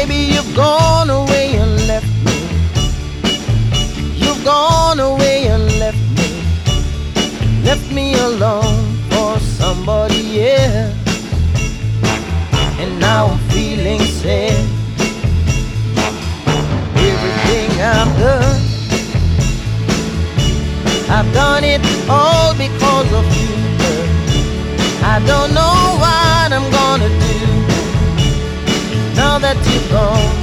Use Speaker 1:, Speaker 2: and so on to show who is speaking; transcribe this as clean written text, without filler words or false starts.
Speaker 1: you've gone away and left me. You've gone away and left me alone for somebody else. And now I'm feeling sad. Everything I've done it all because of you, girl. I don't know what I'm gonna do now that you're gone.